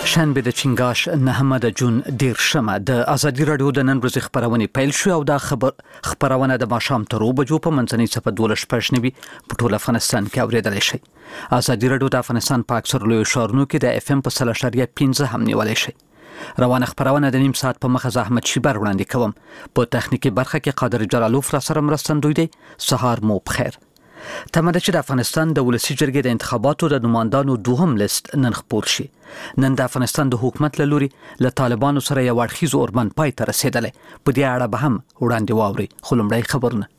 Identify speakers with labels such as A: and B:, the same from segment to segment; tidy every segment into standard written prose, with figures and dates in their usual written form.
A: شنبه د چنګاش 9 د جون 10 د ازادي رادیو د نن ورځې خبرونه پیل شو او دا خبرونه د ماښام تر 2 بجو په منځنۍ صفه 12 پښنوي په ټول افغانستان کې اوریدل شي. ازادي رادیو د افغانستان په اکثر لوی شهرونو کې د اف ام په 0.15 هم نیولای شي. روانه خبرونه د نیم ساعت په مخه احمد شیبر وړاندې کوم. په تخنیکی برخه کې قادر جلالوف را سره مرستندوی دی. سهار مو بخیر. تمه چې د افغانستان د ولسی جرګې د انتخاباتو د نمائندانو دوهم لیست نن خپور شي. نن د افغانستان د حکومت له لوري له طالبانو سره یو اړخیز اوربند پای ته رسیدلی. په دې اړه به هم وړاندې واوري. خو لومړی خبرونه.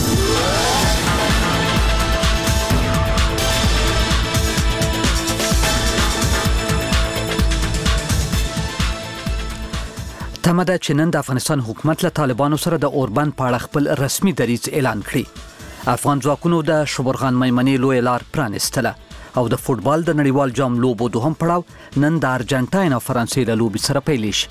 A: تمه ده چې نن د افغانستان حکومت له طالبانو سره د اوربند په اړه خپل رسمي دریځ اعلان کړي. افغان ځواکونو د شبرغان میمنې لوی لار پرانستله او د فوتبال د نړیوال جام لوبو دوهم پړاو نن د ارجنټاین او فرانسې له لوبې سره پیل شي.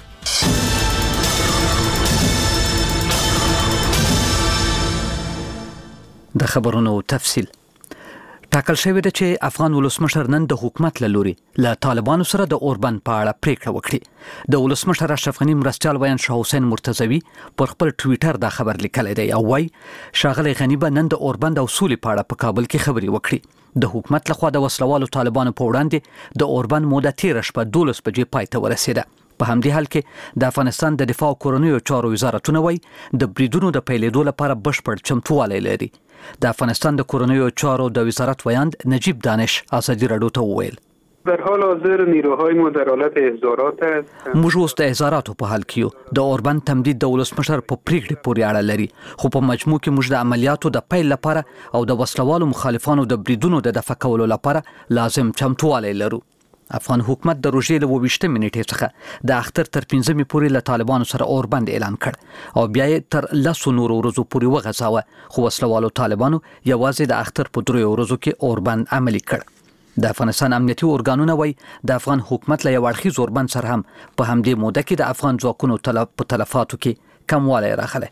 A: د خبرونو تفصیل. ټاکل شوی دی چې افغان ولسمشر نن د حکومت له لوري له طالبانو سره د اوربند په اړه پریکړه وکړي. د ولسمشر اشرف غنی مرستیال ویان شاه حسین مرتضوی پر خپل ټویټر دا خبر لیکلی دی او وايي شاغلی غنی به نن د اوربند او سولې په اړه په کابل کې خبري وکړي. د حکومت لخوا د وسلوالو طالبانو په وړاندې د اوربند موده 13 شپه 12 بجې پای ته ورسیده. په همدې حال کې د افغانستان د دفاع او کورنیو چارو وزارتونه وايي د بریدونو د پیلېدو لپاره بشپړ چمتووالی لري. د افغانستان د کورنیو چارو د وزارت ویاند نجیب دانش ازادي رادیو ته وویل
B: در حال حاضر نیروهای ما در حالت احضارات است.
A: موږ اوس د احضاراتو په حال کې یو. د اوربند تمدید د ولسمشر په پریکړې پورې اړه لري خو په مجموع کې موږ د عملیاتو د پیل لپاره او د وسلوالو مخالفانو د بریدونو د دفع کولو لپاره لازم چمتووالی لرو. افغان حکومت د روژې له 28 منټې څخه د اختر تر 15 پورې له طالبانو سره اوربند اعلان کړ او بیا یې تر 10 نورو ورځو پورې وغځاوه خو وسلوالو طالبانو یوازې د اختر په 3 ورځو کې اوربند عملي کړ. د افغانستان امنیتي ارګانونه وايي د افغان حکومت له یو اړخیز اوربند سره هم په همدې موده کې د افغان ځواکونو په تلفاتو کې کموالی راغلی.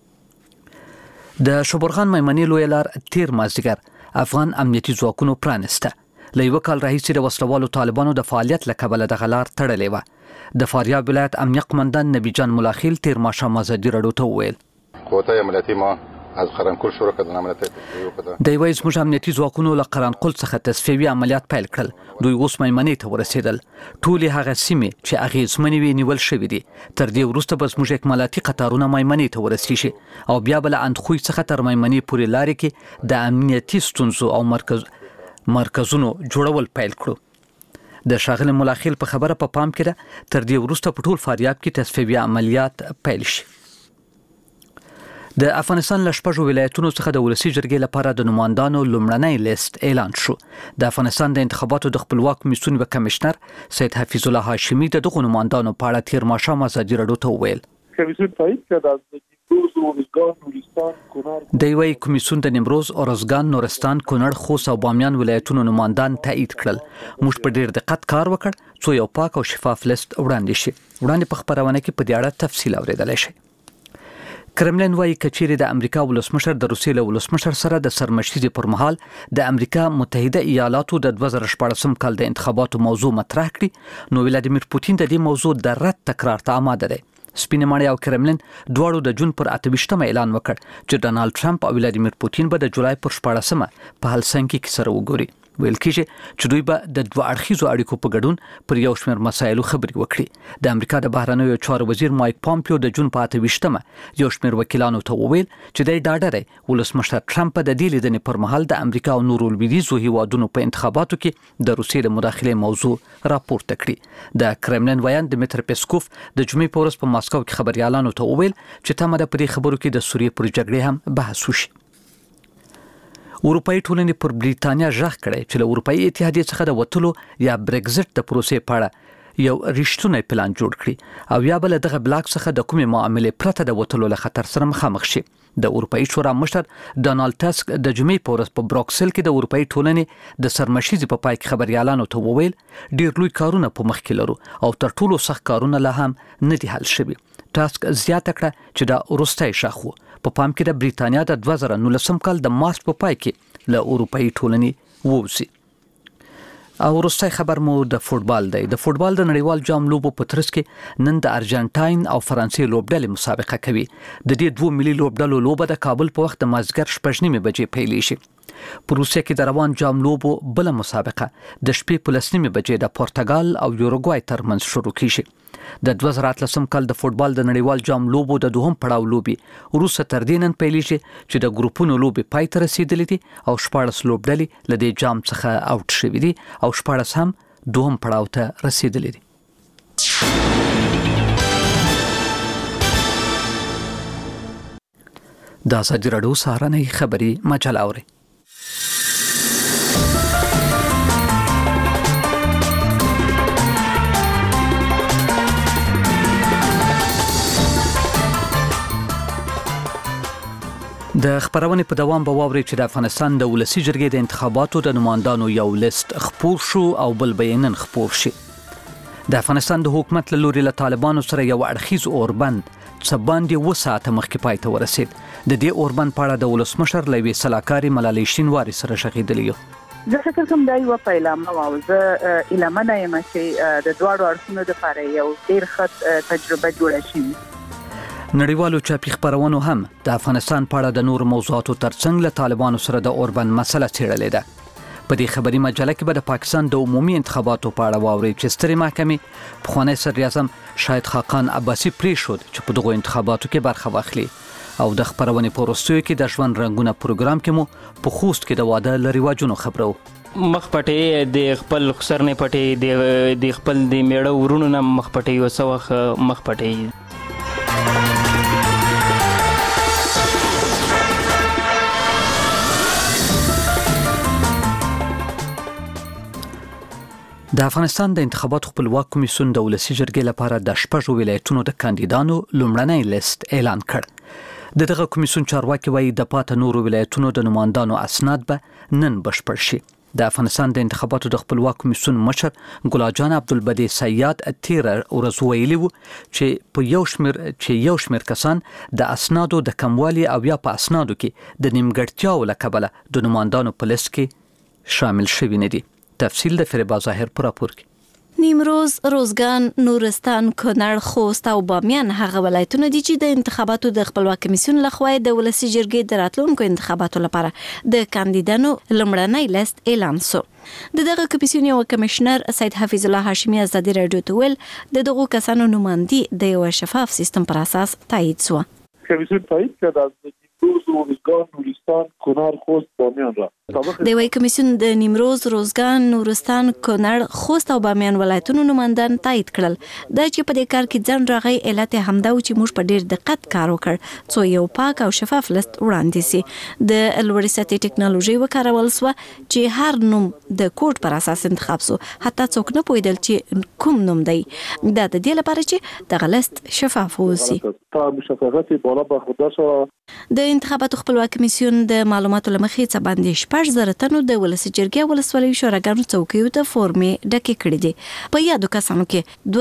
A: د شبرغان میمنې لوی لار تیر مازدیګر افغان امنیتي ځواکونو پرانسته. له یو کال راهیسې د وسلوالو طالبانو د فعالیت له کبله د غلار تړلې وه. د فاریاب ولایت امنیه قماندان نبی جان ملاخیل تیر ماښام ازادي رادیو ته وویل
C: قوتای عملیاتي ما از قرنقل شروع کړل عملیات
A: د وایي زموږ امنیتي ځواکونو له قرنقل څخه تصفیوي عملیات پیل کړل. دوی اوس میمنې ته ورسېدل. ټولې هغه سیمې چې اغېزمنې وي نیول شوي دي. تر دې وروسته به زموږ اکمالاتي قطارونه میمنې ته ورسیږي او بیا به له اندخوی څخه تر میمنې پورې لارې کې د امنیتي ستونزو او مرکزونو جوړول پیل کړو. د شاغلی ملاخیل په خبره په پام کې ده تر دې وروسته په ټول فاریاب کې تصفیوي عملیات پیل شي. د افغانستان له 6 ولایتونو څخه د ولسی جرګې لپاره د نمائندانو لومړنی لیست اعلان شو. د افغانستان د انتخاباتو د خپلواک کمیسیون و کمشنر سید حفیظ الله هاشمی د دغه نمائندانو په اړه تیر ماښام ازادي رادیو ته وویل
D: کمیسیون تایید کړ د
A: د وی کمیسیون د نیمروز، ارزګان، نورستان، کونړ، خوست او بامیان ولایتونو نمائندان تایید کړل. موږ په ډیر دقت کار وکړ څو یو پاک او شفاف لیست وړاندې شي. وړاندې په خبرونه کې په دې اړه تفصیل اوریدل شي. کرملین وايي کچېرې د امریکا ولسمشر د روسیې له ولسمشر سره د سرمشیزې پر مهال د امریکا متحده ایالاتو د 2014 کال د انتخاباتو موضوع مطرح کړي نو ولادیمیر پوتین د دې موضوع د رد تکرار ته آماده دی. سپینې ماڼۍ او کرملین دواړو د جون پر 28 اعلان وکړ چې ډانالډ ټرمپ او ولادیمیر پوتین به د جولای پر 14 په هلسنکي کې سره وګوري. ویل کېږي چې دوی به د دوه اړخیزو اړیکو په ګډون پر یو شمېر مسایلو خبرې وکړي. د امریکا د بهرنیو چارو وزیر مایک پامپیو د جون په 28 یو شمېر وکیلانو ته وویل چې د ډاډه دی ولسمشر ټرمپ د دې لیدنې پر مهال د امریکا او نورو لویدیځو هیوادونو په انتخاباتو کې د روسیې د مداخلې موضوع راپورته کړي. د کرملین ویاند دمیتر پیسکوف د جمعې په ورځ په ماسکو کې خبريالانو ته وویل چې تمه ده په دې خبرو کې د سوریې پر جګړې هم بحث وشي. اروپאי ټولنې پر بریټانیا ژغ کړی چې له اروپאי اتحادیې څخه د وټلو یا برگزټ د پروسې په اړه یو رښتونی پلان جوړ کړي او یا بل دغه بلاک څخه د کومې معاملې پرته د وټلو له خطر سره مخامخ شي. د اروپאי شورا مشر ډانالډ ټاسک د جمعې په ورځ په بروکسل کې د اروپאי ټولنې د سرمشیزې په پای کې خبريالانو ته وویل ډیر لوی کارونه په مخ کې لرو او تر ټولو سخت کارونه لا هم نه دي حل شوي. ټاسک زیاته کړه چې دا وروستی شاخ وو. په پام کې د بریټانیا د 2019 کال د مارچ په پای کې له اروپאי ټولنې ووځي. او وروستی خبر مو د فوتبال دی. د فوتبال د نړیوال جام لوبو په ترڅ کې نن د ارجنټاین او فرانسې لوبډلې مسابقه کوي. د دې دوه ملي لوبډلو لوبه د کابل په وخت د مازیګر 6:30 بجې پیلېږي. په روسیه کې د روان جام لوبو بل مسابقه د شپې په 9:30 بجې د پرتګال او یوروګوای ترمنځ شروع کیږي. د 2013 کال د فوتبال د نړیوال جام لوبو د دوهم پړاو لوبي روسه تر دې نن پیلېږي چې د ګروپونو لوبي پای ته رسیدلې دي او 14 لوبډلې له دې جام څخه اوټ شوې دي او 14 هم دوهم پړاو ته رسیدلې دي. د ازادي راډیو سهارنۍ خبري مجله اوري. د خبرونې په دوام به واوري چې د افغانستان د ولسی جرګې د انتخاباتو د نمائندانو یو لیست خپور شو او بل بیانن خپور شي. د افغانستان د حکومت له لوري له طالبانو سره یو اړخیز اوربند څه باندې 2 ساعته مخکې پای ته ورسید. د دې اوربند په اړه د ولسمشر لوی سلاکاري ملالۍ شینواري سره شغیدلی یو.
E: زه فکر کوم دا یو پیلامه او زه ایلمنه یم چې د دواړو اړخونو لپاره یو ډیر ښه تجربه جوړه شي.
A: نړیوالو چاپی خبرونو هم د افغانستان په اړه د نور موضوعاتو ترڅنګ له طالبانو سره د اوربند مسله څېړلې ده. په دې خبري مجله کې به د پاکستان د عمومي انتخاباتو په اړه واوري چې سترې محکمې پخوانی صدر اعظم شاهد خاقان عباسي پریښود چې په دغو انتخاباتو کې برخه واخلي. او د خبرونې په وروستیو کې د ژوند رنګونه پروګرام کې مو په خوست کې د واده له رواجونو خبرو.
F: مخ پټې د خپل خسر نه پټې د خپل د میړه ورونو نه مخ پټې وسوخ مخ پټې. د افغانستان د انتخاباتو خپلواک کمیسیون د ولسی جرګې لپاره د 6 ولایتونو د کاندیدانو لومړنی لیست اعلان کړ. دغه کمیسیون چارواکي وایي د پاتې نورو ولایتونو د نمائندانو اسناد به نن بشپړ شي. د افغانستان د انتخاباتو د خپلواک کمیسیون مشر ګلا جان عبدالبدی سیاد تیر ورځ ویلي وو چې یو شمېر کسان د اسنادو د کموالي او یا په اسنادو کې د نیمګړتیاو له کبله د نمائندانو په لیست کې شامل شوي نه دي. تفصیل د فریبا ظاهر پر راپور کې.
G: نیمروز، روزګان، نورستان، کونړ، خوست او بامیان هغه ولایتونه دي چې د انتخاباتو د خپلواک کمیسیون لخوا د ولسی جرګې د راتلونکو انتخاباتو لپاره د کاندیدانو لومړنی لیست اعلان شو. دغه کمیسیون یو کمشنر سید حفیظ الله هاشمی ازادي راډیو ته ویل د دغو کسانو نوماندي د یو شفاف سیستم پر اساس تایید شو.
D: کمیسیون تایید کړ از نیمروز، روزګان، نورستان، کونړ، خوست، بامیان را.
G: د وای کمیسیون د نیمروز، روزګان، نورستان، کونړ، خوست او بامیان ولایتونو نمائندان تایید کړل. دا چې په دې کار کې ځن راغی علت همدا و چې موږ په ډیر دقت کار وکړ څو یو پاک او شفاف لیست وړاندې سي. د لوړې سطحې ټکنالوژي وکارول سو چې هر نوم د کوډ پر اساس انتخاب سو. حتی څوک نه پوهیدل چې کوم نوم دی. دا د دې لپاره چې دغه لیست شفاف ووسی. د انتخاباتو خپلواک کمیسیون د معلوماتو لمخې څه باندې 6,000 تنو د ولسی جرګې ولسوالۍ شوراګانو څوکیو ته فورمې ډکې کړې دي. په یادو کسانو کې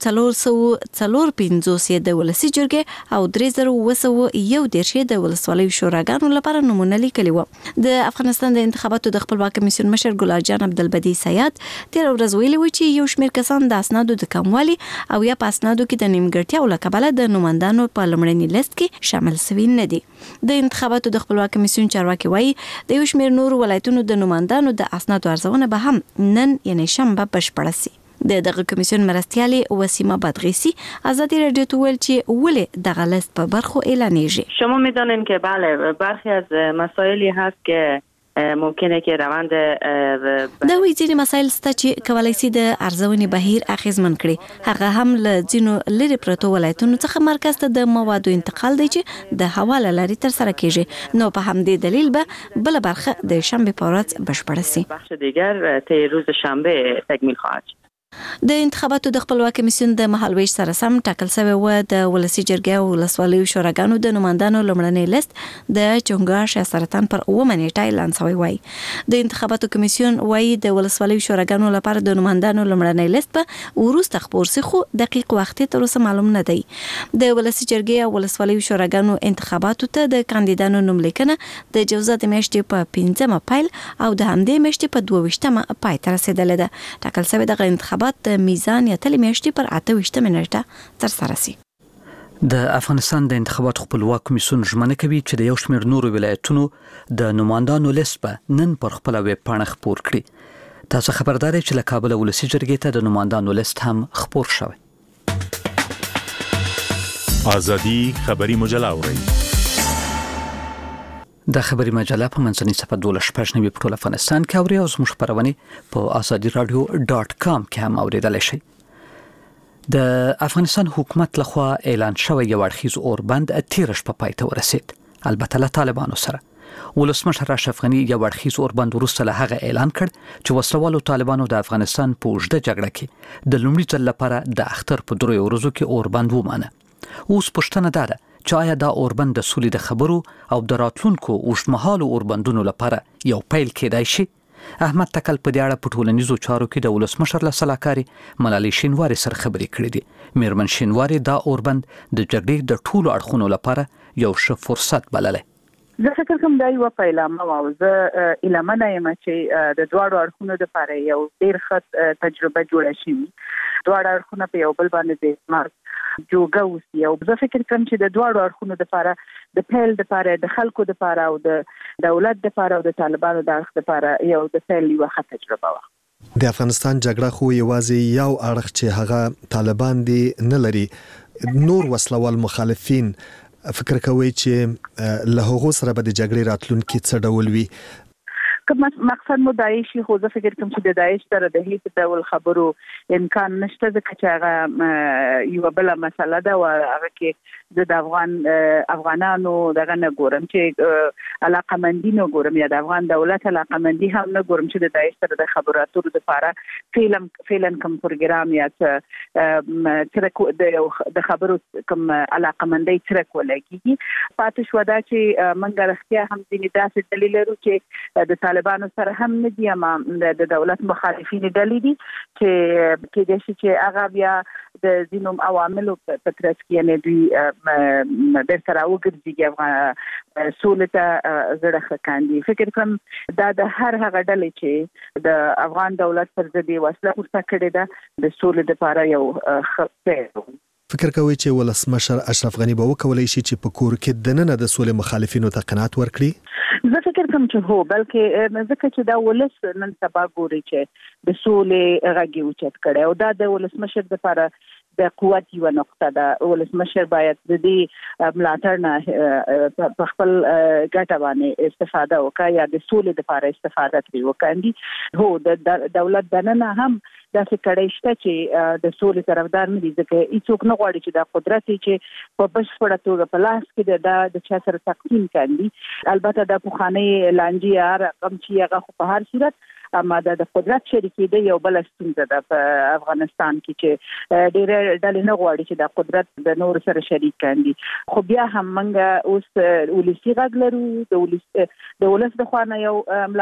G: 2450 د ولسی جرګې او 3211 د ولسوالۍ شوراګانو لپاره نمونه لیکلي وو. د افغانستان د انتخاباتو د خپلواک کمیسیون مشر ګلا جان عبدالبدی سیاد تیر ورځ ویلي و چې یو شمېر کسان د اسنادو د کموالي او یا په اسنادو کې د نیمګړتیاو له کبله د نمائندانو په لومړني لیست کې شامل شوي نه دي. د انتخاباتو د خپلواک کمیسیون چارواکي وایي د یو شمېر نورو ولایتونو د نمائندانو د اسنادو ارزونه به هم نن یعنی شنبه بشپړه سي. دغه کمیسیون مرستیالي وسیمه بدغیسی ازادي راډیو ته ویل چې ولې دغه لیست په برخو اعلانېږي.
H: شما میدانین که بله برخی از مسائلی هست که ممکنه که روند
G: دا وی ځینې مسایل سته چې کولای شي د ارزونې بهیر اغیزمن کړي. هغه هم له ځینو لري پروتو ولایتونو څخه مرکز ته د موادو انتقال دی چې د حواله لري تر سره کیږي. نو په همدې دلیل به بل برخه د شنبه په ورځ بشپړه سي.
H: بخش دیگر طی روز شنبه تکمیل خواهد شد.
G: د انتخاباتو د خپلواکۍ کمیسیون د مهالویش سره سم ټاکل شوی و د ولسی جرګې او ولسوالیو شوراګانو د نمائندانو لومړنی لیست د چنګاښ یا سرطان پر 9 نیټه اعلان شوی وای. د انتخاباتو کمیسیون وایي د ولسوالیو شوراګانو لپاره د نمائندانو لومړنی لیست به وروسته خبر شي، خو دقیق وخت تر اوسه معلوم نه دی. د ولسی جرګې او ولسوالیو شوراګانو انتخاباتو ته د کاندیدانو نوم لیکنه د جوزا د میاشتې په 15مه پیل او د همدې میاشتې په 22مه پای ته رسیدلې ده. ټاکل شوی د انتخابات میزان یا تل میاشتې پر 28 نیټه تر سره شي.
A: د افغانستان د انتخاباتو خپلواک کمیسیون ژمنه کوي چې د یو شمېر نورو ولایتونو د نمائندانو لیست به نن پر خپل ویب پاڼه خپور کړي. تاسو خبردار یاست چې له کابل ولسی جرګې ته د نمائندانو لیست هم خپور شوی.
I: آزادی خبری مجله اورئ.
A: د خبري مجله په منځنۍ صفحه 12 په ټول افغانستان کې اوري او زموږ خبرونه په azadiradio.com کې هم اوریدل شي. د افغانستان حکومت لخوا اعلان شوی یو اړخیز اوربند تیرش په پای ته ورسید، البته له طالبانو سره. ولسمشر اشرف غنی یو اړخیز اوربند وروسته له هغه اعلان کړ چې وسلوالو طالبانو د افغانستان په اوږده جګړه کې د لومړي ځل لپاره د اختر په 3 ورځو کې اوربند ومانه. اوس پوښتنه ده چې آیا دا اوربند د سولې د خبرو او د راتلونکو اوږدمهالو اوربندونو لپاره یو پیل کېدای شي؟ احمد تکل په دې اړه په ټولنیزو چارو کې د ولسمشر له سلاکاري ملالۍ شینواري سره خبرې کړې دي. میرمن شینواري دا اوربند د جګړې د ټولو اړخونو لپاره یو ښه فرصت بللی.
E: زه فکر کوم دا یو پیلامه او زه ایلمنه یم چې د دواړو اړخونو لپاره یو ډیر ښه تجربه جوړه شي. دواړو اړخونه په یو بل باندې د مارک جوګه اوسي او زه فکر کوم چې د دواړو اړخونو لپاره د پیل لپاره د خلکو لپاره او د دولت لپاره او د طالبانو د اړخ لپاره یو د پیل یو ښه تجربه وه.
J: د افغانستان جګړه خو یوازې یو اړخ چې هغه طالبان دي نه لري، نور وسلوال مخالفین فکر کوي چې له هغو سره به د جګړې راتلونکي څه ډول وي؟
E: مقصد مو داعشي، خو زه فکر کوم چې د داعش سره د هیڅ ډول خبرو امکان نشته، ځکه چې هغه یو بل مسله ده او هغه کې د افغانانو دغه نه ګورم چې علاقمندي نه ګورم یا د افغان دولت علاقمندي هم نه ګورم چې د داعش سره د خبرو اترو لپاره فعلا کوم پروګرام یا ترک د خبرو کوم علاقمندي ترک ولګي. پاتې شو دا چې منګه رښتیا هم ځینې داسې دلیل لرو چې د طالبانو سره هم نه دي، اما د دولت مخالفین ډلې دي چې کېدای شي چې هغه بیا د ځینو عواملو په ترڅ کې یعنې دوی بیرته راوګرځي سولې ته زړه ښه کاندي. فکر کوم دا د هر هغه ډلې چې د افغان دولت پر ضد وسله پورته کړې ده د سولې لپاره یو ښه پیل.
J: فکر کوي چې ولسمشر اشرف غنی به وکولای شي چې په کور کې دننه د سولې مخالفینو ته قناعت ورکړي؟
E: زه فکر کوم چې هو، بلکې ځکه چې دا ولس نن سبا ګوري چې د سولې غږ اوچت کړي او دا د ولسمشر لپاره د قوت یو نقطه ده. ولسمشر باید د دې ملاتړ نه په خپل ګټه باندې استفاده وکړي یا د سولې لپاره استفاده کوي وکړي. هو د دولت دننه هم دا فکرې شته چې د سولې طرفدار نه دي، ځکه هیڅوک نه غواړي چې دا قدرت چې په بشپړه توګه په لاس کې د چا سره تقسیم کړي. البته د پخوانی لانجې هر رقم چې هغه خو په هر صورت اما د قدرت شریکي دی یو بل ستونزه ده په افغانستان کې چې ډېر ډلې نه غواړي چې د قدرت د نور سره شریک کړي. خو بیا هم موږ اوس ولسی غږ لرو، د ولس د خوا نه یو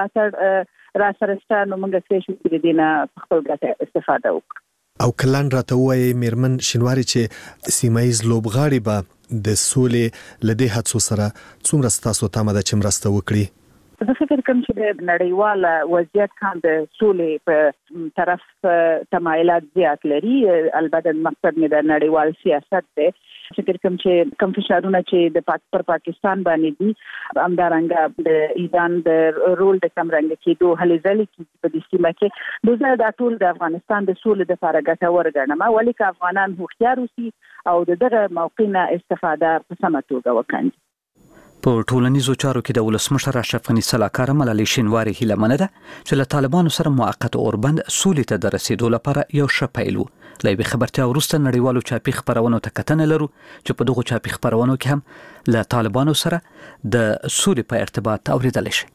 E: ملاتړ را سره شته، نو موږ څه شو چې د نه خپل ګټه استفاده وکړو.
J: او کلان راته وایي میرمن شینواري چې سیمایز لوبغاړي به د سولې لدې هڅو سره څومره ستاسو تمه ده چې مرسته وکړي؟
E: زه فکر کوم چې د نړیوال وضعیت هم د سولې په طرف تمایلات زیات لري. البته مقصد مې د نړیوال سیاست دی. فکر کوم چې کوم فشارونه چې پر پاکستان باندې دي همدارنګه د ایران د رول د کمرنګ کېدو هلې ځلې کې په دې سیمه کې دوزه د ټول د افغانستان د سولې لپاره ګټور ګڼم، ولې که افغانان هوښیار اوسي او دغه موقع نه استفاده په سمه توګه وکړي.
A: په ټولنیزو چارو کې د ولسمشر اشرف غنی سلاکار ملالۍ شینواري هیله منه ده چې له طالبانو سره موقت اوربند سولې ته د رسیدو لپاره یو ښه پیل وو. له یوې خبرتیا وروسته نړیوالو چاپي خپرونو ته کتنه لرو چې په دغو چاپي خپرونو کې هم له طالبانو سره د سولې په ارتباط اوریدل شي.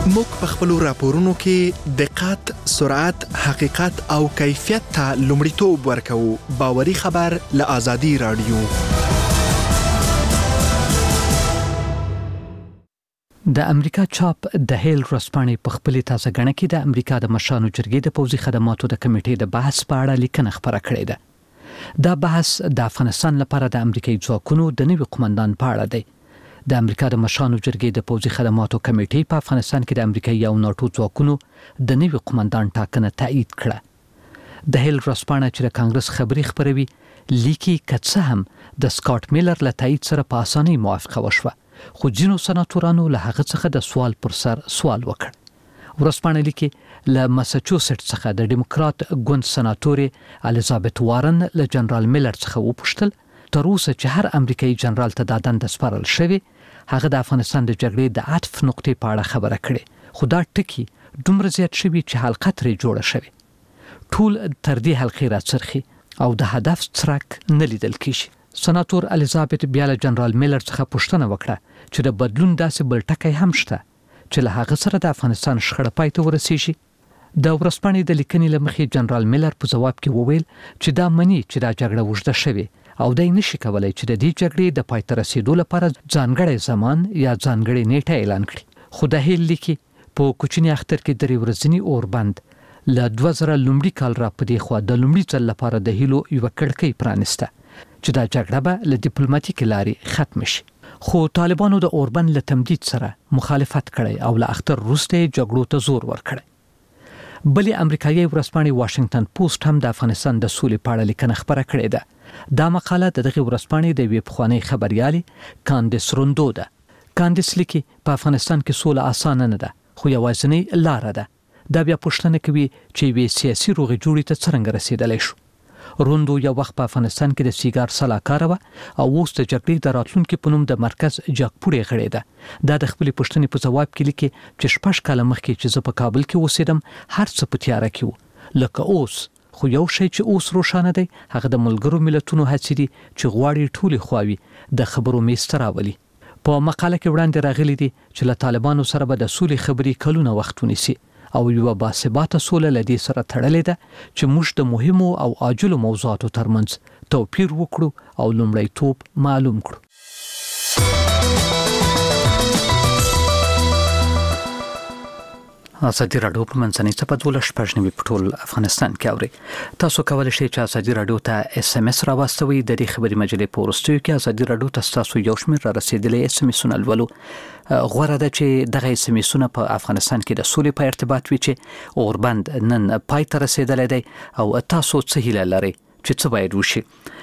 K: موږ په خپل راپورونو کې دقت، سرعت، حقیقت او کیفیت ته لومړیتوب ورکوو. باوري خبر له آزادي رادیو.
A: د امریکا چاپ د هیل ورځپاڼې په خپل تازه غنه کې د امریکا د مشرانو جرګې د پوځي خدماتو د کمیټې د بحث په اړه لیکنه خبره کړې ده. دا بحث د افغانستان لپاره د امریکایي ځواکونو د نوي قومندان په اړه دی. د امریکا د مشرانو جرګې د پوځي خدماتو کمیټې په افغانستان کې د امریکایي او ناتو ځواکونو د نوي قومندان ټاکنه تایید کړه. د هیل ورځپاڼه چې د کانګرس خبري خبروي لیکي کڅه هم د سکاٹ میلر له تایید سره په اسانۍ موافقه وشوه، خو ځینو سناتورانو له هغه څخه د سوال پر سر سوال وکړ. ورځپاڼه لیکي له ماساچوسټس څخه د ډیموکرات ګوند سناتورې الیزابت وارن له جنرال میلر څخه وپوښتل تر اوسه چې هر امریکایي جنرال ته د دند سپارل شوی، هغه د افغانستان د جګړې د عطف نقطې په اړه خبره کړې، خو دا ټکی دومره زیات شوی چې حلقه ترې جوړه شوی. ټول تر دې حلقې راڅرخي او د هدف څرک نه لیدل کیږي. سناتور الیزابت بیا له جنرال میلر څخه پوښتنه وکړه چې د بدلون داسې بل ټکی هم شته چې له هغه سره د افغانستان شخړه پای ته ورسیږي. د ورځپاڼې د لیکنې له مخې جنرال میلر په ځواب کې وویل چې دا مني چې دا جګړه اوږده شوې او دای نشي کولای چې د دې جګړې د پای ته رسیدو لپاره ځانګړی زمان یا ځانګړی نیټه اعلان کړي. خو د هیل لیکي په کوچني اختر کې درې ورځنی اوربند له 2000 لومړي کال را پدې خو د لومړي ځل لپاره د هیلو یو کړکۍ پرانسته چې دا جګړه به له ډیپلوماټیک لارې ختم شي. خو طالبانو د اوربند له تمدید سره مخالفت کړی او له اختر وروسته جګړو ته زور ورکړی. بلې امریکایي ورځپاڼې واشنگټن پوسټ هم د افغانستان د سولې په اړه لیکنه خبره کړې ده. دا مقاله د دغه ورځپاڼې د وی پخوانی خبريالي کاندیس روندو ده. کاندیس لیکي په افغانستان کې سوله اسانه نه ده، خو یوازینۍ لار ده. دا بیا پوښتنه کوي چې وی سیاسي روغې جوړې ته څنګه رسیدلی شو. روندو یو وخت په افغانستان کې د سیګار سلاکار و او اوس د جګړې د راتلونکو په نوم د مرکز جاکپورې غړې ده. دا د خپل پوښتنې په ځواب کې لیکي چې 6 کاله مخکې چې زه په کابل کې اوسېدم هر څه په تیاره کې و لکه اوس، خو یو شی چې اوس روښانه دی هغه د ملګرو ملتونو هڅې دي چې غواړي ټولې خواوې د خبرو میز ته راولي. په مقاله کې وړاندې راغلي دي چې له طالبانو سره به د سولې خبرې کلونه وخت ونیسي او یو باثباته سوله لدی سره تړلې ده چې موږ د مهمو او عاجلو موضوعاتو ترمنځ توپیر وکړو او لومړیتوب معلوم کړو. ازادي رادیو په منځنۍ صفحه 12 په ټول افغانستان کې اوري. تاسو کولای شئ چې ازادي رادیو ته اس ام اس راوستوي. د دې خبري مجلې په ورستیو کې ازادي رادیو ته تاسو یو شمېر را رسیدلې اس ام اسونه ولولو. غوړه ده چې دغه اس ام اسونه په افغانستان کې د سولې په ارتباط وي چې اوربند نن پای ته رسیدلې دی او تاسو څه هیله لرئ چې څه باید وشي.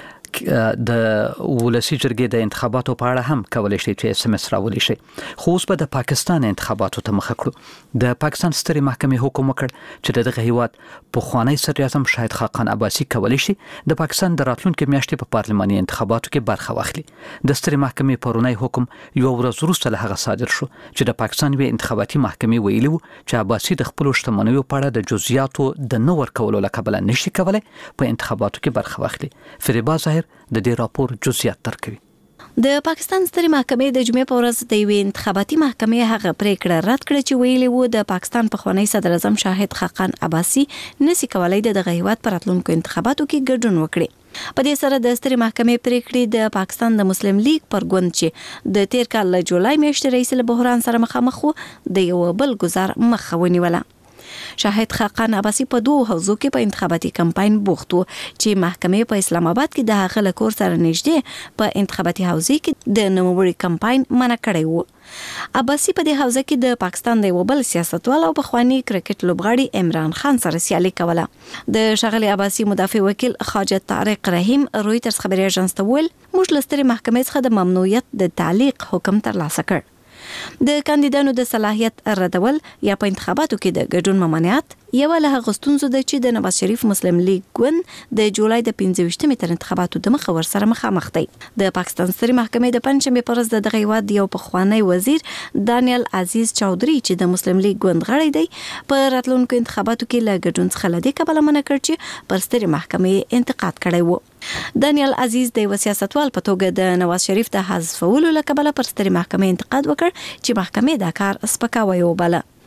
A: د ولسی جرګې د انتخاباتو په اړه هم کولای شئ چې اس ام اس راولئ شئ. خو اوس به د پاکستان انتخاباتو ته مخه کړو. د پاکستان سترې محکمې حکم وکړ چې دغه هیواد پخوانی صدر اعظم شاهد خاقان عباسي کولای شي د پاکستان د راتلونکو میاشتې په پارلماني انتخاباتو کې برخه واخلي. د سترې محکمې پرونی حکم یو ورځ وروسته له هغه صادر شو چې د پاکستان وی انتخاباتي محکمې ویلي وو چې عباسي د خپل شتمنیو په اړه د جزئیاتو د نو ورکولو لپاره نشي کولای په انتخاباتو کې برخه واخلي. فریبا ظاهر د دې راپور جزئیات درکوي.
G: د پاکستان سترې محکمې د جمعې په ورځ د یوې انتخاباتي محکمې هغه پریکړه رد کړه چې ویلي وو د پاکستان پخوانی صدر اعظم شاهد خاقان عباسي نسی کولای د دغه هیواد پر راتلونکو انتخاباتو کې ګډون وکړي. په دې سره د سترې محکمې پریکړې د پاکستان د مسلم لیگ پر ګوند چې د تیر کال له جولای میاشتې رئیس له بحران سره مخامخ وو د یو بل گزار مخه ونیوله. شاهد خاقان عباسي په 2 حوزو کې په انتخاباتي کمپاین بوخت و چې محکمې په اسلام آباد کې د هغه لکور سره نږدې په انتخاباتي حوزې کې د نوموړي کمپاین منع کړی و. عباسي په دې حوزه کې د پاکستان د یو بل سیاستوال او پخوانی کرکټ لوبغاړي عمران خان سره سیالي کوله. د شغلي عباسي مدافع وکیل خواجه طارق رحیم رويټرز خبري اژانس ته ویل موږ لستري محکمې څخه د ممنوعیت د تعلیق حکم ترلاسه کړ. د کاندیدانو د صلاحیت ردول یا په انتخاباتو کې د ګډون ممانعت یو له غستونزو د چې د نواز شریف مسلم لیگ ګوند د جولای د 15 تر انتخاباتو د مخ ور سره مخامخ دی. د پاکستان سترې محکمې د پنځمې پر ورځ د دغه هیواد یو پخوانی وزیر دانیال عزیز چودري چې د مسلم لیگ ګوند غړی دی په راتلونکو انتخاباتو کې له ګډون څخه لدی کبل منع کړ چې پر سترې محکمې انتقاد کړی وو. دانیال عزیز د سیاستوال په توګه د نواز شریف د حذفولو لپاره پر سترې محکمې انتقاد وکړ چې محکمې دا کار سپکاوی وباله.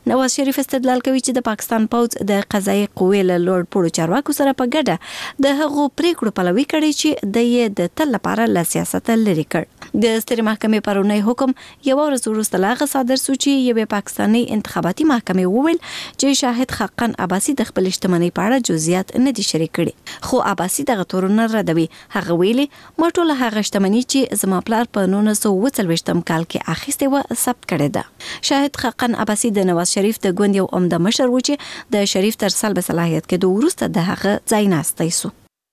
G: نواز شریف استدلال کوي چې د پاکستان پوځ د قضایي قوې له لوړ پوړو چارواکو سره په ګډه د هغو پریکړو پلوي کړي چې د یې د تل لپاره له سیاست لري کړ. د سترې محکمې پرونی حکم یو ورځ وروسته لاغه صادر شو چې یوه پاکستاني انتخاباتي محکمې وویل چې شاهد حقن عباسي د خپل شتمنۍ په اړه جزئیات نه دي شریک کړي، خو عباسي دغه تورونه ردوي. هغه ویلي ما ټول هغه شتمنۍ چې زما پلار په 1940 کال کې اخیسته و ثبت کړې ده. شاهد حقن عباسي د نواز شریف د ګوند یو عمده مشر و چې د شریف تر سلب صلاحیت کې د وروسته د هغه ځای ناستای سو.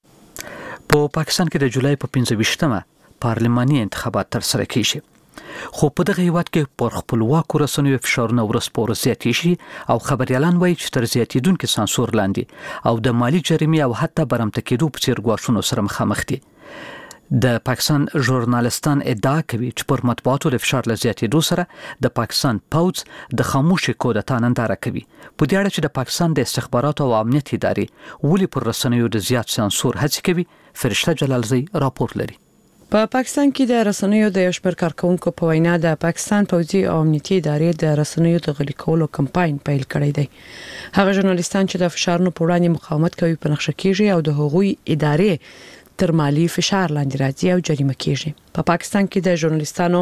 A: په پاکستان کې د جولای په 15مه پارلماني انتخابات تر سره کیږي، خو په دغه هیواد کې پر خپلواکو رسنیو فشارونه ورځ په ورځ زیاتېږي او خبريالان وایي چې تر زیاتېدونکو سانسور لاندې او د مالی جریمې او حتی برمته کېدو په څیر ګواښونو سره مخامخ دي. د پاکستان ژورنالستان ادعا کوي چې پر مطبوعاتو د فشار له زیاتېدو سره د پاکستان پوځ د خاموشي کودتا ننداره کوي. په دې اړه چې د پاکستان د استخباراتو او امنیت ادارې ولې پر رسنیو د زیات سانسور هڅې کوي، فرشته جلالزی راپور لري.
L: په پاکستان کې د رسنیو د یشبر کارکونکو په وینا د پاکستان پوځي او امنیتي ادارې د رسنیو د غلي کولو کمپاین پیل کړی دی. هغه ژورنالستان چې د فشارونو په وړاندې مقاومت کوي په نقشه کېږي او د هغوی ادارې تر مالی فشار لاندې راځي او جریمه کیږي. په پاکستان کې د ژورنالستانو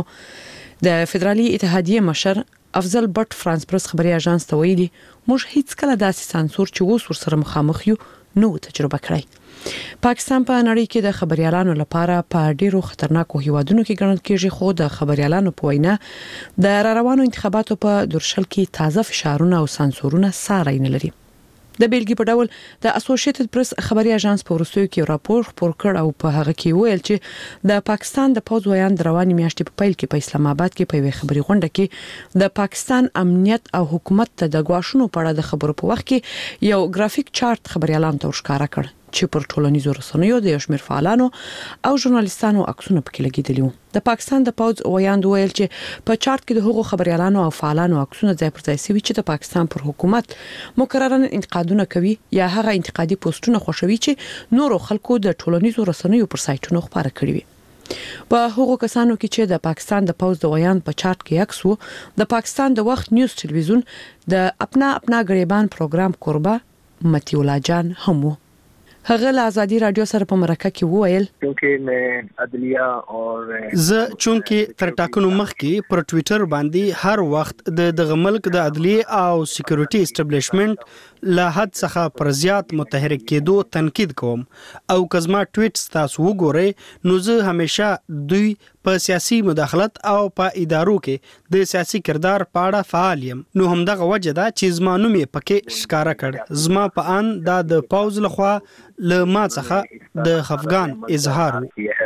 L: د فدرالي اتحادیې مشر افضل بټ فرانس پرس خبري اژانس ته ویلي موږ هیڅ کله داسې سانسور چې اوس ورسره مخامخ یو نو تجربه کړی. پاکستان په نړۍ کې د خبريالانو لپاره په ډیرو خطرناکو هیوادونو کې ګڼل کېږي، خو د خبريالانو په وینا د روانو انتخاباتو په درشل کې تازه فشارونه او سانسورونه ساري نه لري. د بیلګې په ډول د اسوسییټډ پریس خبري اژانس په ورستیو کې راپور خپور کړ او په هغه کې ویل چې د پاکستان د پوځ ویان د رواني میاشتې په پیل کې په اسلام آباد کې په یوه خبري غونډه کې د پاکستان امنیت او حکومت ته د غواښونو په اړه د خبرو په وخت کې یو گرافیک چارت خبريالان ته ښکارا کړ چې پر ټولنیزو رسنیو د یشمیر فعالانو او ژورنالستانو عکسونه پکې لګیدلي وو. د پاکستان د پوځ ویاند ویل چې په چارت کې د هغو خبريالانو او فعالانو عکسونه ځای پر ځای شوي چې د پاکستان پر حکومت مکررن انتقادونه کوي یا هغه انتقادي پوسټونه خوښوي چې نورو خلکو د ټولنیزو رسنیو پر سایټونو خبره کړې وي. په هغو کسانو کې چې د پاکستان د پوځ د ویاند په چارت کې عکس وو، د پاکستان د وخت نیوز ټلویزیون د اپنا غریبان پروګرام قربا متی الله جان هم وو. هغه له آزادی رادیو سره په مرکه کې وویل
M: زه چونکې تر ټاکنو مخکې پر ټوئیټر باندې هر وخت د ملک د عدلیه او سکیورټي اسټابلیشمنت له حد څخه پر زیات متحرک کېدو تنقید کوم او کزما ټویټس تاسو وګورئ نو زه همیشه دوی په سیاسي مداخلت او په ادارو کې د سیاسي کردار په اړه فعال یم. نو همدغه وجه ده چې زما نوم یې پکې ښکارا کړ. زما په ان د پوز لخوا له ما څخه د خفګان اظهار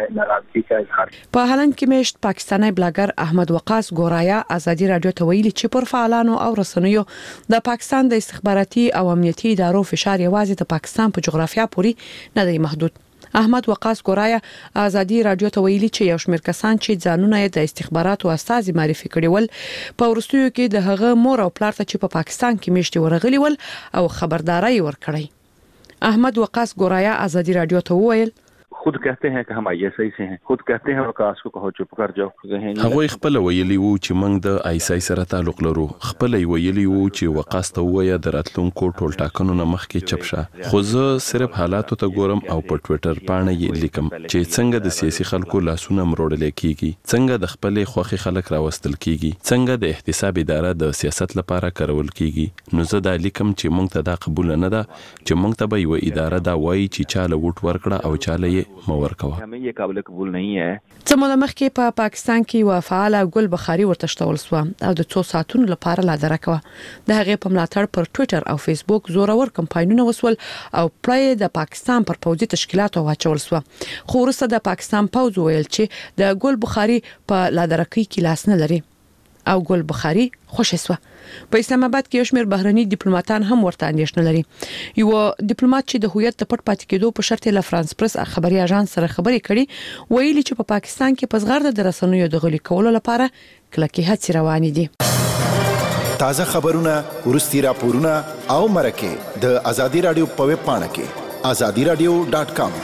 L: په هلند کې مشت پاکستانی بلاګر احمد وقاص ګورایا آزادی رادیو ته ویلي چې پر فعالانو او رسنیو د پاکستان د استخباراتي او امنیتي ادارو فشار یوازې د پاکستان په جغرافیه پورې نه دی محدود. احمد وقاص ګورایا آزادی رادیو ته ویلي چې یو شمېر کسان چې ځانونه د استخباراتو استازي معرفي کړي ول په ورستیو کې د هغه مور او پلار ته چې په پاکستان کې میشتي ورغلي ول او خبرداري ورکړي. احمد وقاص ګورایا آزادی رادیو ته وویل
N: خود कहते हैं कि हम आईएसआई से हैं खुद कहते हैं वकास को कहो चुप कर जाओ.
O: هغه خپل ویلی وو چې موږ د آیسای سره تعلق لرو. خپل ویلی وو چې وقاص ته وایي د راتلونکو ټول ټاکنو نه مخکې چپ شه. خو زه صرف حالاتو ته ګورم او په ټوئیټر باندې یې لیکم چې څنګه د سیاسي خلکو لاسونه مروړل کیږي، څنګه د خپل خوخي خلک راوستل کیږي، څنګه د احتساب اداره د سیاست لپاره کارول کیږي. نو زه دا لیکم چې موږ ته دا قبول نه ده چې موږ ته به یو اداره دا وایي چې چاله ووټ ورکړه او چاله مور کوه.
N: हमें ये काबिल कबूल नहीं है.
L: څه موده مخکې په پاکستان کې و فعال ګل بخاري ورته شتول سو او د 2 ساعتونو لپاره لا درکوه. د هغې په ملاتړ پر ټوئیټر او فیسبوک زورور کمپاینونه وسول او پلي د پاکستان پر پوځي تشکیلاتو واچول سو. خو وروسته د پاکستان پوځ ویل چې د ګل بخاري په لا درکۍ کې لاس نه لري او ګل بخاري خوشی سو. په اسلام آباد کې یو شمېر بهرني ډیپلوماټان هم ورته اندېښنه لري. یو ډیپلوماټ چې د هویت د پټ پاتې کېدو په شرط له فرانس پرس خبري اژانس سره خبري کړي ویلي چې په پاکستان کې په زغرد د رسنیو د غلي کولو لپاره کلکې هڅې روانې دي.
P: تازه خبرونه ورستي راپورونه او مرکه د آزادی رادیو په ویب پاڼه کې azadiradio.com.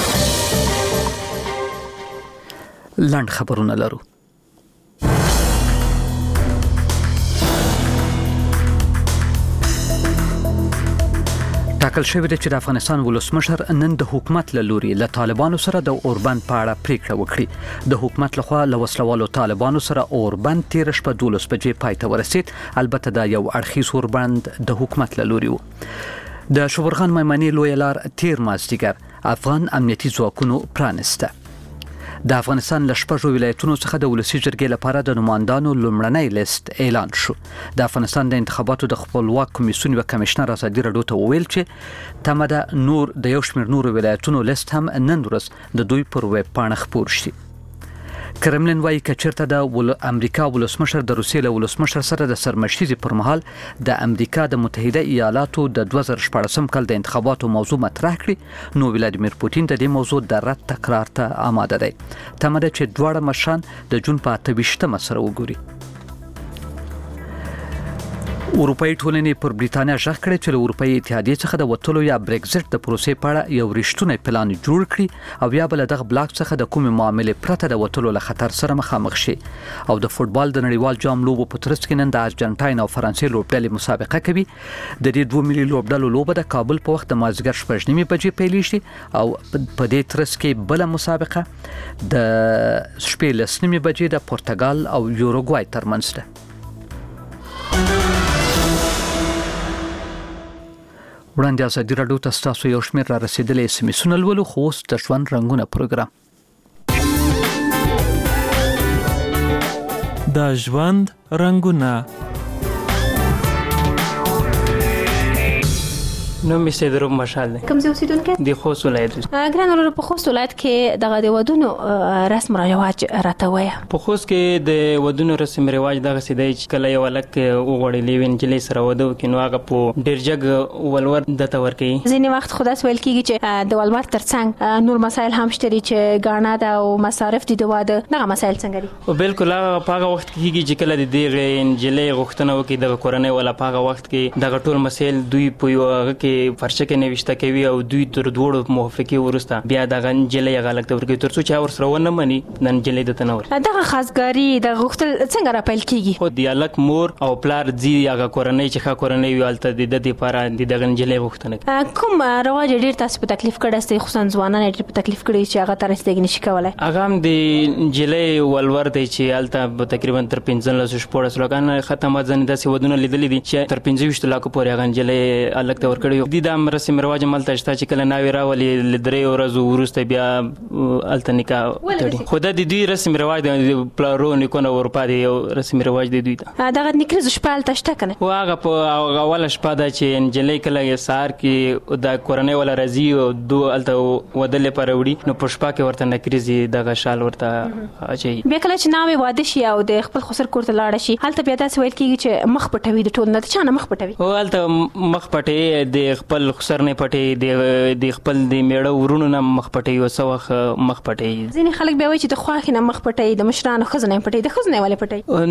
A: لاند خبرونه لرو. ټاکل شوی دی چې د افغانستان ولسمشر نن د حکومت له لوري له طالبانو سره د اوربند په اړه پریکړه وکړي. د حکومت لخوا له وسلوالو طالبانو سره اوربند 13 شپه 12 بجې پای ته ورسید. البته دا یو اړخیز اوربند د حکومت له لوري و. د شبرغان میمنې لوی لار 13 مازدیګر افغان امنیتي ځواکونو پرانسته. د افغانستان له شپږو ولایتونو څخه د ولسی جرګې لپاره د نمائندانو لومړنی لیست اعلان شو. د افغانستان د انتخاباتو د خپلواک کمیسیون و کمشنر ازادي راډیو ته وویل چې تمه نور د یو شمېر نور ولایتونو لیست هم نن ورځ د دوی پر ویب پاڼه خپور شي. کرملین وايي کچرته د امریکا ولسمشر د روسیې له ولسمشر سره د سرمشتي پر مهال د امریکا د متحده ایالاتو د 2014 کال د انتخاباتو موضوع مطرح کړي نو ولادیمیر پوتین د دې موضوع د رد تکرار ته آماده دی. تمه ده چې دواړه مشران د جون په 28 سره وګوري. اروپאי ټولنې پر بریټانیا ژغ کړی چې له اروپאי اتحادیې څخه د وټلو یا برگزټ د پروسې په اړه یو رښتونی پلان جوړ کړي او یا بل دغه بلاک څخه د کومې معاملې پرته د وټلو له خطر سره مخامخ شي. او د فوتبال د نړیوال جام لوبو په ترڅ کې نن د ارجنټاین او فرانسې لوبډلې مسابقه کوي. د دې دوه ملي لوبډلو لوبه د کابل په وخت د مازدیګر 6:30 بجې پیلېږي او په دې ترڅ کې بل مسابقه د 11:30 بجې د پرتګال او یوروګوای ترمنځ ده. وړاندې ازادي راډیو ته ستاسو یو شمېر را رسیدلې سمسونه لولو خو اوس د ژوند رنګونه پروګرام.
Q: د ژوند رنګونه.
R: نو مې دروغ مشال دی.
S: کوم ځای اوسیدونکو؟
R: د خوست ولایت.
S: ګران ورو په خوست ولایت کې دغه د ودونو رسم رواج راته وایي.
R: په خوست کې د ودونو رسم رواج دغه سیدای چې کله یو لک وغوړې لیوین چې سره ودو کې نو هغه په ډیر جګ ولور د تور کوي.
S: ځینې وخت خداس ویل کیږي چې د ولور ترڅنګ نور مسایل هم شته چې غاڼه دا او مصارف دي د واده دغه مسایل څنګه دي؟
R: او بالکل په هغه وخت کې چې کله د دې انجلې غوښتنه وکړي د کورنۍ ولا په هغه وخت کې دغه ټول مسایل دوی په یو هغه فرشه کې نوښته کوي او دوی تر دوړو موافقه ورسته بیا د غنجلې غلط ورګي ترڅو چې اور سره ونه مني نن جلې د تنور
S: دغه خاصګاری د غوښتل څنګه را پیل کیږي.
R: خو د الک مور او پلار زی هغه کورنۍ چې ښه کورنۍ ویالته د دې لپاره د غنجلې غوښتنه
S: کوم رواج ډیر تاسو په تکلیف کړه ستې خصوصا ځوانان ډیر په تکلیف کړي چې هغه تر استګ نشي کولای.
R: هغه هم د جلې ولور دی چې الته تقریبا تر 15 شپږ سلوګان ختمه ځنه داسې ودونه لیدلې دي چې تر 25 لک پورې غنجلې الک ته ور کړی دي. د رسم رواج ملته شته چې کله ناوی راولي لدرې ورځو ورسته بیا الته نکاح تړي. خو د دې رسم رواج د پلارو نکونه ورپا دی رسم رواج دی دوی ته
S: دغه نکریز شپه الته شته کنه.
R: او هغه په اول شپه دا چې انجلې کله سار کې د کورنۍ ولا رضی او دو الته ودل پر وړي نو په شپه کې ورته نکریز دغه شال ورته اچي.
S: بیا کله چې ناوی واده شي او د خپل خسر کور ته لاړ شي الته بیا تاسو ویل کیږي چې مخ پټوي د ټول نه چا نه مخ پټوي.
R: او الته مخ پټي د خپل خسر نه پټي د خپل د میړه ورونو نه مخ پټي او سوخ مخ پټي.
S: ځینې خلک بیا وایي چې د خواخ نه مخ پټي د مشرانو خزنه پټي د خزنه والے پټي.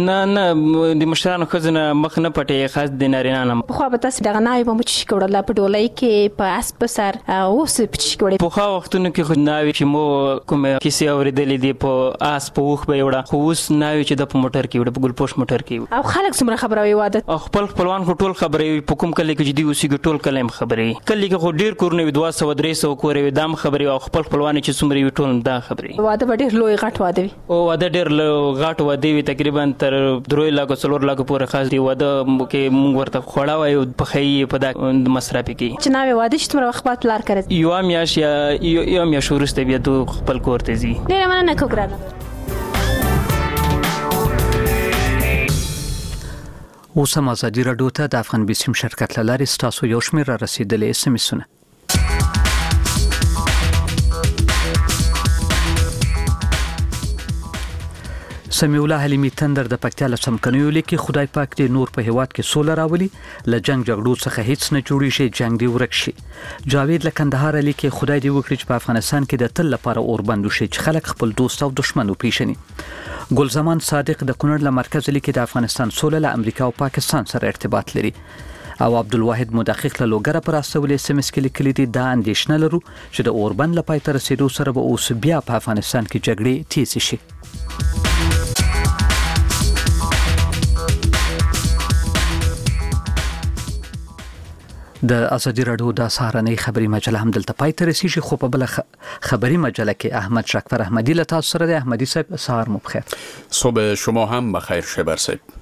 R: نه د مشرانو خزنه مخ نه پټي خاص د نارینه نه.
S: په خو به تاسو دغه ناوی په مچ کړل په ډولای کې په اس په سر او سپ چکړي.
R: په خو وختونو کې خو ناوی چې مو کومه کیسه اوریدلې دی په اس په وخ به وړه خو اوس ناوی چې د موټر کې وړه په ګلپوش موټر کې.
S: او خلک څومره خبره وي واده
R: خپل خپلوان خو ټول خبرې په کوم کله کې جدي اوسې ټول کلم خبرې کله کې خو ډیر کورنه 200-300 کورې دام خبرې او خپل خپلوان چې څومره وي ټول دا خبرې.
S: واده ډیر لوی غټ واده وي
R: او واده ډیر غټ واده وي تقریبا تر 3 لک 4 لک پورې خاص دی واده کې مونږ ورته خوړا وایو په خې په د مصرف کې
S: چې ناوی واده چې تمره خپل پلار کړی
R: یو میاش یا یو میاش ورسته بیا تو خپل کور ته زی.
S: ډیر مننه کوګرانه.
A: اوس هم ازادي راډیو ته د افغان بیسیم شرکت لاري ستاسو یو شمېر را رسیدلې سمسونه. سمیع الله حلیمی تندر د پکتیا له سمکنیو لیکي خدای پاک دې نور په هیواد کې سوله راولي له جنگ جګړو څخه هیڅ نه جوړی شي جنگ دی ورک شي. جاوید له کندهار لیکي خدای دې وکړي چې په افغانستان کې د تل لپاره اوربند شي چې خلک خپل دوست او دشمن وپیژني. ګلزمان صادق د کونړ له مرکز لیکي د افغانستان سوله له امریکا او پاکستان سره ارتباط لري. او عبدالواحد مدقق له لوګره پر استولې سمس کې لیکلي دي دا اندیشنه لرو چې د اوربند لپاره تر رسیدو سره به اوس بیا په افغانستان کې جګړې تیز شي. د ازادي رادیو د سهارنۍ خبري مجله هم دلته پای ته رسیږي، خو په بل خبري مجله کې احمد شکفر احمدی له تاسو سره د احمدی صاحب سهار مو بخیر.
T: صبح شما هم بخیر شه بر صاحب.